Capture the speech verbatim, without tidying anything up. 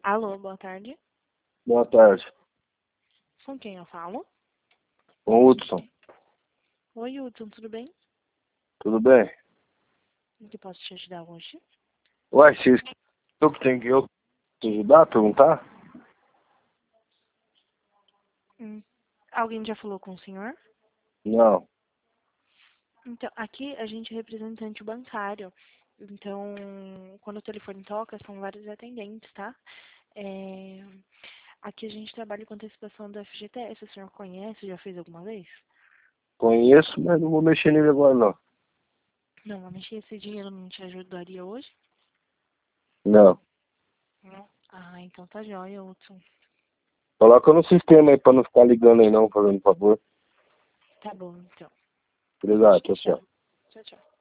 Alô, boa tarde. Boa tarde. Com quem eu falo? Com o Hudson. Oi, Hudson, tudo bem? Tudo bem? O que posso te ajudar hoje? Uai, vocês eu que tenho que eu te ajudar, perguntar? Hum. Alguém já falou com o senhor? Não. Então, aqui a gente é representante bancário. Então, quando o telefone toca, são vários atendentes, tá? É... Aqui a gente trabalha com antecipação do F G T S. O senhor conhece? Já fez alguma vez? Conheço, mas não vou mexer nele agora não. Não, mas mexer esse dinheiro não te ajudaria hoje? Não. Não. Ah, então tá jóia, Hudson. Coloca no sistema aí pra não ficar ligando aí não, fazendo favor. Tá bom, então. Pode Obrigado, tchau, deixar. tchau. Tchau, tchau.